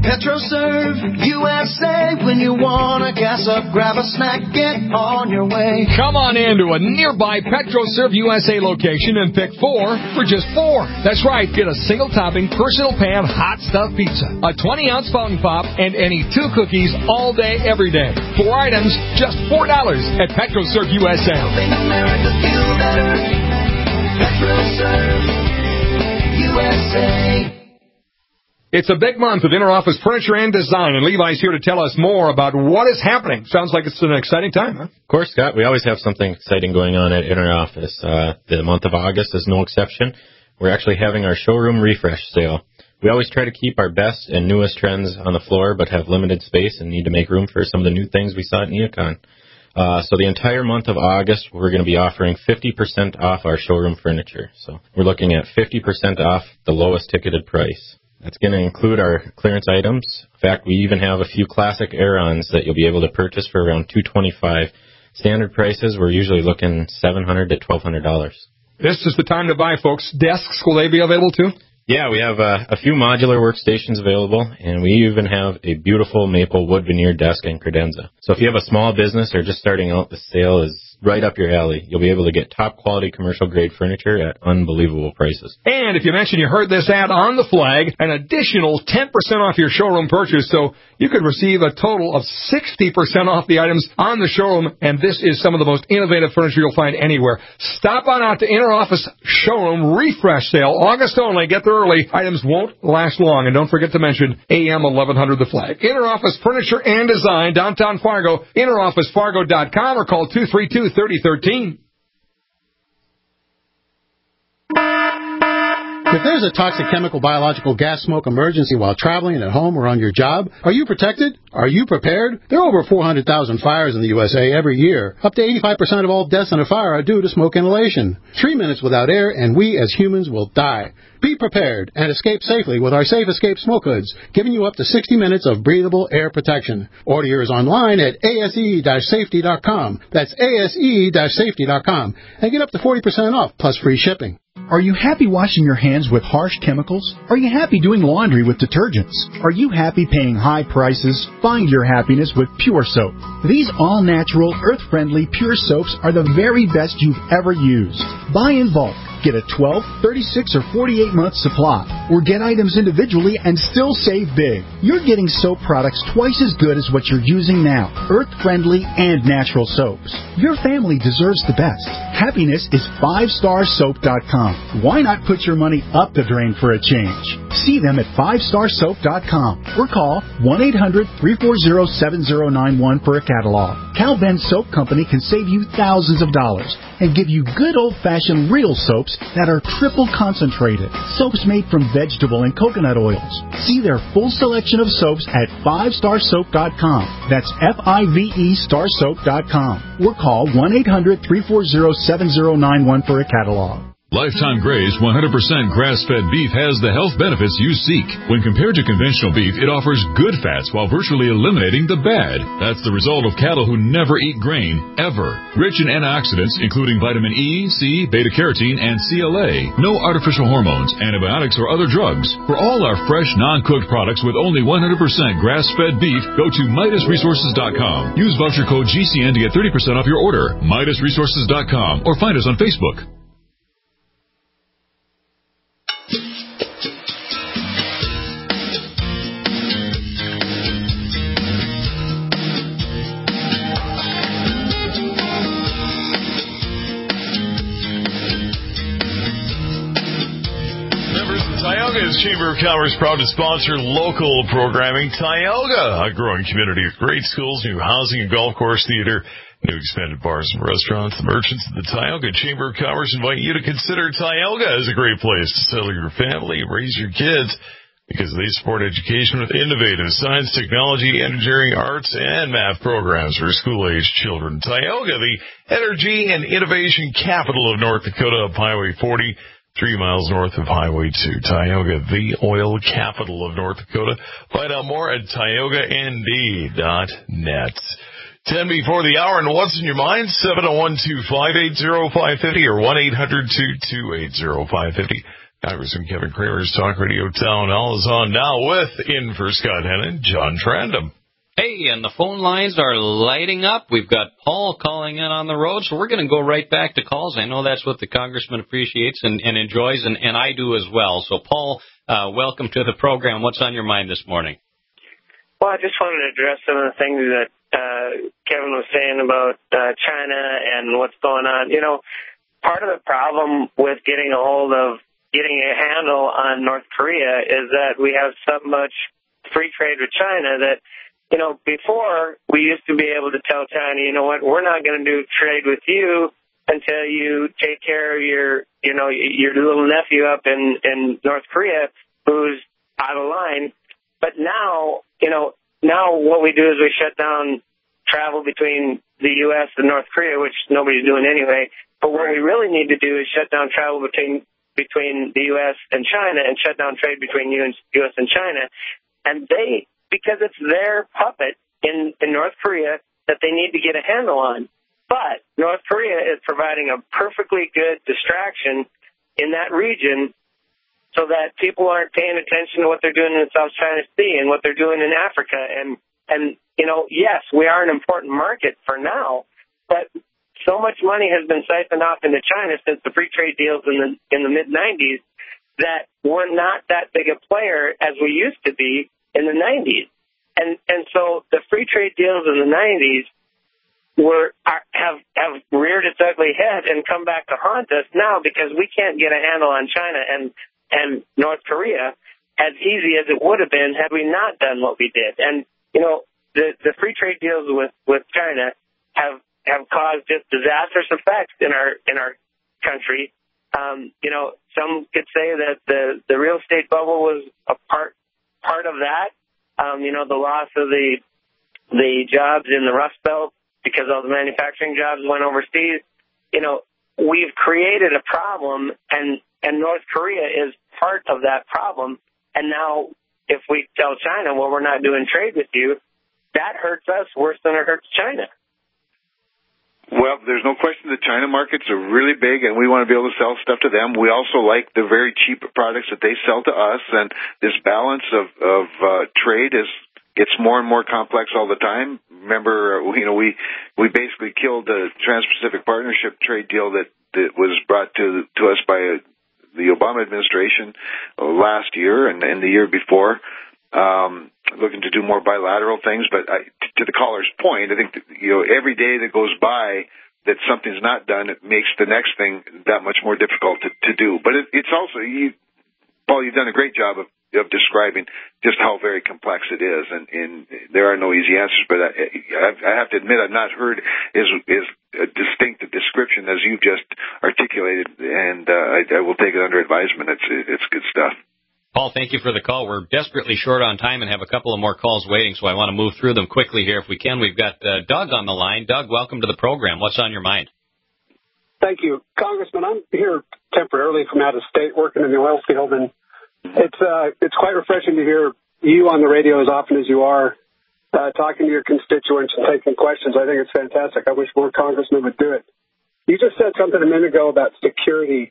PetroServe U S A. When you want to gas up, grab a snack, get on your way. Come on into a nearby PetroServe U S A location and pick four for just four. That's right. Get a single topping, personal pan, hot stuffed pizza, a twenty ounce fountain pop, and any two cookies all day, every day. Four items, just four dollars at PetroServe U S A. Helping America feel better. PetroServe U S A. It's a big month of inter-office furniture and design, and Levi's here to tell us more about what is happening. Sounds like it's an exciting time, huh? Of course, Scott. We always have something exciting going on at inter-office. Uh, the month of August is no exception. We're actually having our showroom refresh sale. We always try to keep our best and newest trends on the floor, but have limited space and need to make room for some of the new things we saw at NeoCon. Uh, so the entire month of August, we're going to be offering fifty percent off our showroom furniture. So we're looking at fifty percent off the lowest ticketed price. That's going to include our clearance items. In fact, we even have a few classic Aerons that you'll be able to purchase for around two hundred twenty-five dollars. Standard prices, we're usually looking seven hundred dollars to twelve hundred dollars. This is the time to buy, folks. Desks, will they be available too? Yeah, we have uh, a few modular workstations available, and we even have a beautiful maple wood veneer desk and credenza. So if you have a small business or just starting out, the sale is right up your alley. You'll be able to get top-quality commercial-grade furniture at unbelievable prices. And if you mention you heard this ad on the flag, an additional ten percent off your showroom purchase, so you could receive a total of sixty percent off the items on the showroom, and this is some of the most innovative furniture you'll find anywhere. Stop on out to Inter-Office Showroom Refresh Sale, August only. Get there early. Items won't last long, and don't forget to mention A M eleven hundred The Flag. Inter-Office Furniture and Design, downtown Fargo, inter office fargo dot com, or call two three two, three oh one three. If there's a toxic chemical, biological, gas smoke emergency while traveling at home or on your job, are you protected? Are you prepared? There are over four hundred thousand fires in the U S A every year. Up to eighty-five percent of all deaths in a fire are due to smoke inhalation. Three minutes without air, and we as humans will die. Be prepared and escape safely with our Safe Escape Smoke Hoods, giving you up to sixty minutes of breathable air protection. Order yours online at A S E safety dot com. That's A S E safety dot com. And get up to forty percent off, plus free shipping. Are you happy washing your hands with harsh chemicals? Are you happy doing laundry with detergents? Are you happy paying high prices? Find your happiness with Pure Soap. These all-natural, earth-friendly Pure Soaps are the very best you've ever used. Buy in bulk. Get a twelve, thirty-six, or forty-eight month supply, or get items individually and still save big. You're getting soap products twice as good as what you're using now, earth-friendly and natural soaps. Your family deserves the best. Happiness is five star soap dot com. Why not put your money up the drain for a change? See them at five star soap dot com or call one eight hundred, three four zero, seven zero nine one for a catalog. Cal Ben Soap Company can save you thousands of dollars and give you good old-fashioned real soaps that are triple concentrated. Soaps made from vegetable and coconut oils. See their full selection of soaps at five star soap dot com. That's F I V E star soap dot com. Or call one eight hundred, three four zero, seven zero nine one for a catalog. Lifetime Gray's one hundred percent grass-fed beef has the health benefits you seek. When compared to conventional beef, it offers good fats while virtually eliminating the bad. That's the result of cattle who never eat grain, ever. Rich in antioxidants, including vitamin E, C, beta-carotene, and C L A. No artificial hormones, antibiotics, or other drugs. For all our fresh, non-cooked products with only one hundred percent grass-fed beef, go to Midas Resources dot com. Use voucher code G C N to get thirty percent off your order. Midas Resources dot com, or find us on Facebook. Tioga's Chamber of Commerce proud to sponsor local programming. Tioga, a growing community of great schools, new housing, and golf course theater, new expanded bars and restaurants. The merchants of the Tioga Chamber of Commerce invite you to consider Tioga as a great place to settle your family, raise your kids, because they support education with innovative science, technology, engineering, arts, and math programs for school-aged children. Tioga, the energy and innovation capital of North Dakota, up Highway forty. Three miles north of Highway two. Tioga, the oil capital of North Dakota. Find out more at tioga n d dot net. Ten before the hour, and what's in your mind? seven oh one, two five eight, oh five five oh or one eight hundred, two two eight, oh five five oh. Congressman Kevin Kramer's Talk Radio Town Hall is on now with, in for Scott Hennon, John Trandom. Hey, and the phone lines are lighting up. We've got Paul calling in on the road, so we're going to go right back to calls. I know that's what the congressman appreciates and, and enjoys, and, and I do as well. So, Paul, uh, welcome to the program. What's on your mind this morning? Well, I just wanted to address some of the things that uh, Kevin was saying about uh, China and what's going on. You know, part of the problem with getting a hold of, getting a handle on North Korea is that we have so much free trade with China that, you know, before we used to be able to tell China, you know what, we're not going to do trade with you until you take care of your, you know, your little nephew up in, in North Korea who's out of line. But now, you know, now what we do is we shut down travel between the U S and North Korea, which nobody's doing anyway. But what we really need to do is shut down travel between between the U S and China and shut down trade between U S and China. And they, because it's their puppet in, in North Korea that they need to get a handle on. But North Korea is providing a perfectly good distraction in that region so that people aren't paying attention to what they're doing in the South China Sea and what they're doing in Africa. And, and you know, yes, we are an important market for now, but so much money has been siphoned off into China since the free trade deals in the in the mid nineties that we're not that big a player as we used to be in the nineties. And and so the free trade deals in the nineties were are, have have reared its ugly head and come back to haunt us now because we can't get a handle on China and and North Korea as easy as it would have been had we not done what we did. And you know, the the free trade deals with with China have have caused just disastrous effects in our in our country. Um, you know, some could say that the the real estate bubble was a part part of that. Um, you know, the loss of the the jobs in the Rust Belt because all the manufacturing jobs went overseas. You know, we've created a problem, and, and North Korea is part of that problem. And now if we tell China, well, we're not doing trade with you, that hurts us worse than it hurts China. Well, there's no question the China markets are really big, and we want to be able to sell stuff to them. We also like the very cheap products that they sell to us, and this balance of, of uh, trade is gets more and more complex all the time. Remember, uh, you know, we we basically killed the Trans-Pacific Partnership trade deal that, that was brought to to us by uh, the Obama administration uh, last year and, and the year before. Um, looking to do more bilateral things, but I, to the caller's point, I think that, you know, every day that goes by that something's not done, it makes the next thing that much more difficult to, to do. But it, it's also, you, Paul, you've done a great job of, of describing just how very complex it is, and, and there are no easy answers. But I, I have to admit, I've not heard as as a distinct a description as you've just articulated, and uh, I, I will take it under advisement. It's it's good stuff. Paul, thank you for the call. We're desperately short on time and have a couple of more calls waiting, so I want to move through them quickly here if we can. We've got uh, Doug on the line. Doug, welcome to the program. What's on your mind? Thank you. Congressman, I'm here temporarily from out of state working in the oil field, and it's uh, it's quite refreshing to hear you on the radio as often as you are, uh, talking to your constituents and taking questions. I think it's fantastic. I wish more congressmen would do it. You just said something a minute ago about security,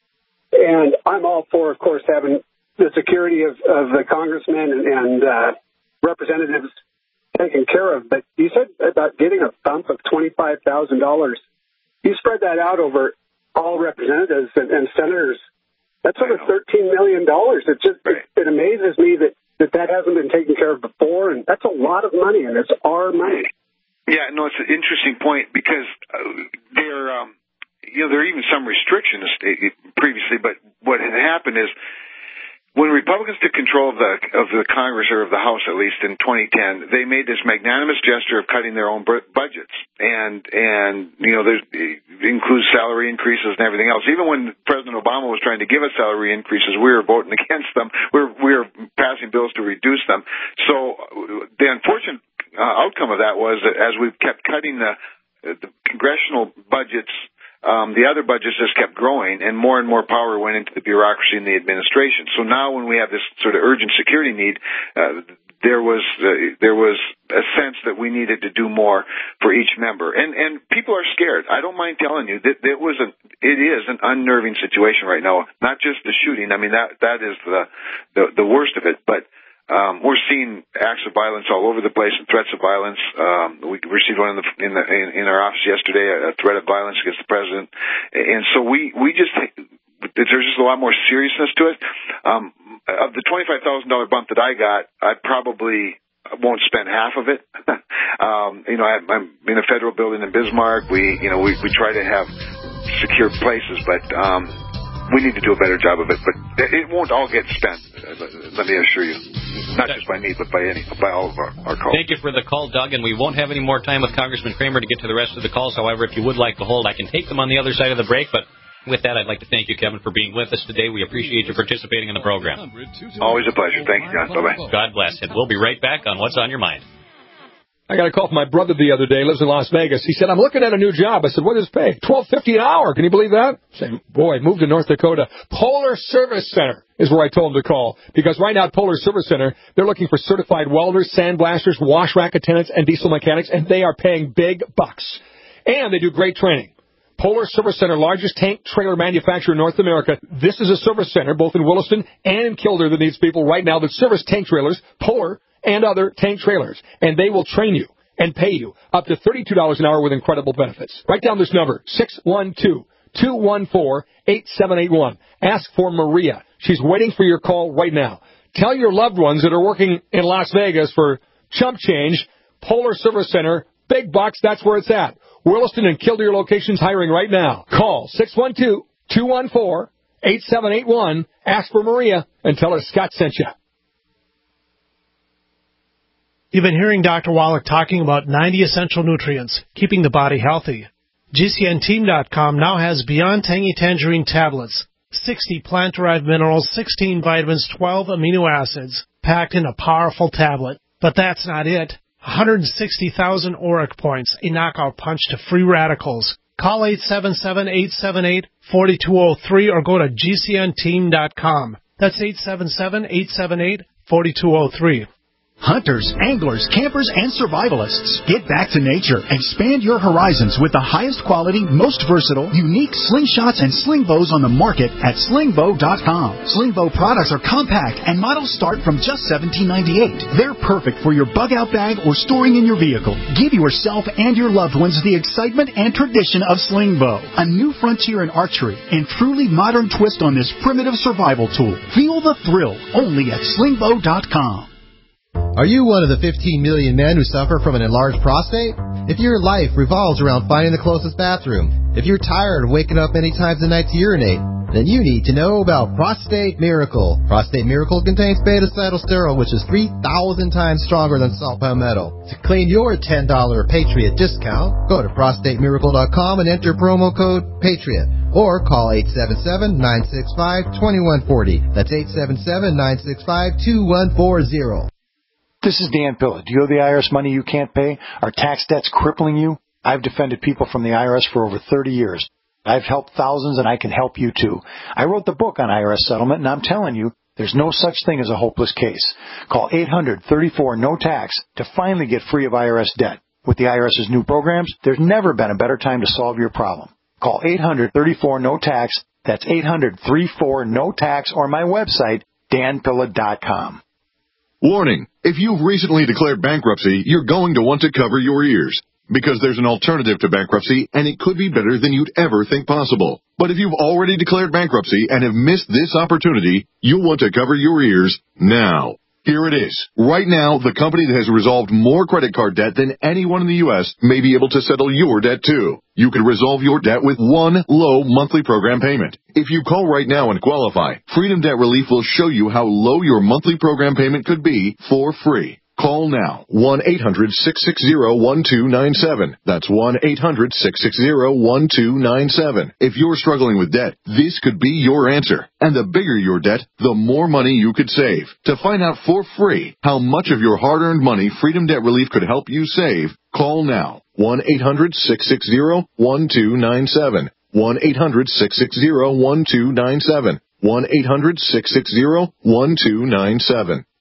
and I'm all for, of course, having the security of, of the congressmen and, and uh, representatives taken care of. But you said about getting a bump of twenty-five thousand dollars. You spread that out over all representatives and, and senators. That's over thirteen million dollars. It just it, it amazes me that, that that hasn't been taken care of before, and that's a lot of money, and it's our money. Yeah, no, it's an interesting point because uh, there, um, you know, there are even some restrictions previously, but what had happened is, when Republicans took control of the of the Congress, or of the House at least, in twenty ten, they made this magnanimous gesture of cutting their own budgets, and and you know, there's, it includes salary increases and everything else. Even when President Obama was trying to give us salary increases, we were voting against them. We were, we were passing bills to reduce them. So the unfortunate uh, outcome of that was that as we kept cutting the, the congressional budgets, Um, the other budgets just kept growing, and more and more power went into the bureaucracy and the administration. So now when we have this sort of urgent security need, uh, there was uh, there was a sense that we needed to do more for each member, and and people are scared. I don't mind telling you that it was an it is an unnerving situation right now. Not just the shooting. I mean that that is the the, the worst of it, but. Um, we're seeing acts of violence all over the place and threats of violence. Um, we received one in, the, in, the, in, in our office yesterday, a threat of violence against the president. And so we, we just, there's just a lot more seriousness to it. Um, of the twenty-five thousand dollars bump that I got, I probably won't spend half of it. um, you know, I, I'm in a federal building in Bismarck. We, you know, we, we try to have secure places, but, um, we need to do a better job of it, but it won't all get spent. Let me assure you, not just by me, but by any, by all of our, our calls. Thank you for the call, Doug, and we won't have any more time with Congressman Kramer to get to the rest of the calls. However, if you would like to hold, I can take them on the other side of the break. But with that, I'd like to thank you, Kevin, for being with us today. We appreciate you participating in the program. Always a pleasure. Thank you, John. Bye bye. God bless, and we'll be right back on What's on Your Mind. I got a call from my brother the other day, lives in Las Vegas. He said, I'm looking at a new job. I said, what does it pay? twelve fifty an hour. Can you believe that? I said, boy, moved to North Dakota. Polar Service Center is where I told him to call. Because right now at Polar Service Center, they're looking for certified welders, sandblasters, wash rack attendants, and diesel mechanics, and they are paying big bucks. And they do great training. Polar Service Center, largest tank trailer manufacturer in North America. This is a service center, both in Williston and in Kildare, that needs people right now that service tank trailers, Polar, and other tank trailers. And they will train you and pay you up to thirty-two dollars an hour with incredible benefits. Write down this number, six one two, two one four, eight seven eight one. Ask for Maria. She's waiting for your call right now. Tell your loved ones that are working in Las Vegas for chump change, Polar Service Center, big bucks, that's where it's at. Williston and Kildare locations hiring right now. Call six one two, two one four, eight seven eight one. Ask for Maria and tell her Scott sent you. You've been hearing Doctor Wallach talking about ninety essential nutrients, keeping the body healthy. G C N team dot com now has Beyond Tangy Tangerine tablets, sixty plant-derived minerals, sixteen vitamins, twelve amino acids, packed in a powerful tablet. But that's not it. one hundred sixty thousand auric points, a knockout punch to free radicals. Call eight seven seven, eight seven eight, four two zero three or go to G C N team dot com. That's eight seven seven, eight seven eight, four two zero three. Hunters, anglers, campers, and survivalists. Get back to nature. Expand your horizons with the highest quality, most versatile, unique slingshots and sling bows on the market at sling bow dot com. Sling bow products are compact and models start from just seventeen ninety-eight. They're perfect for your bug-out bag or storing in your vehicle. Give yourself and your loved ones the excitement and tradition of sling bow. A new frontier in archery and truly modern twist on this primitive survival tool. Feel the thrill only at sling bow dot com. Are you one of the fifteen million men who suffer from an enlarged prostate? If your life revolves around finding the closest bathroom, if you're tired of waking up many times a night to urinate, then you need to know about Prostate Miracle. Prostate Miracle contains beta-cytosterol, which is three thousand times stronger than salt palmetto. To claim your ten dollars Patriot discount, go to prostate miracle dot com and enter promo code PATRIOT. Or call eight seven seven, nine six five, two one four zero. That's eight seven seven, nine six five, two one four zero. This is Dan Pilla. Do you owe the I R S money you can't pay? Are tax debts crippling you? I've defended people from the I R S for over thirty years. I've helped thousands, and I can help you too. I wrote the book on I R S settlement, and I'm telling you, there's no such thing as a hopeless case. Call eight hundred, thirty-four, no tax to finally get free of I R S debt. With the IRS's new programs, there's never been a better time to solve your problem. Call eight hundred, thirty-four, no tax. That's eight hundred, thirty-four, no tax, or my website, dan pilla dot com. Warning, if you've recently declared bankruptcy, you're going to want to cover your ears. Because there's an alternative to bankruptcy, and it could be better than you'd ever think possible. But if you've already declared bankruptcy and have missed this opportunity, you'll want to cover your ears now. Here it is. Right now, the company that has resolved more credit card debt than anyone in the U S may be able to settle your debt too. You can resolve your debt with one low monthly program payment. If you call right now and qualify, Freedom Debt Relief will show you how low your monthly program payment could be for free. Call now, one eight hundred, six six zero, one two nine seven. That's one eight hundred, six six zero, one two nine seven. If you're struggling with debt, this could be your answer. And the bigger your debt, the more money you could save. To find out for free how much of your hard-earned money Freedom Debt Relief could help you save, call now, one eight hundred, six six zero, one two nine seven. one eight hundred, six six zero, one two nine seven. one eight hundred, six six zero, one two nine seven.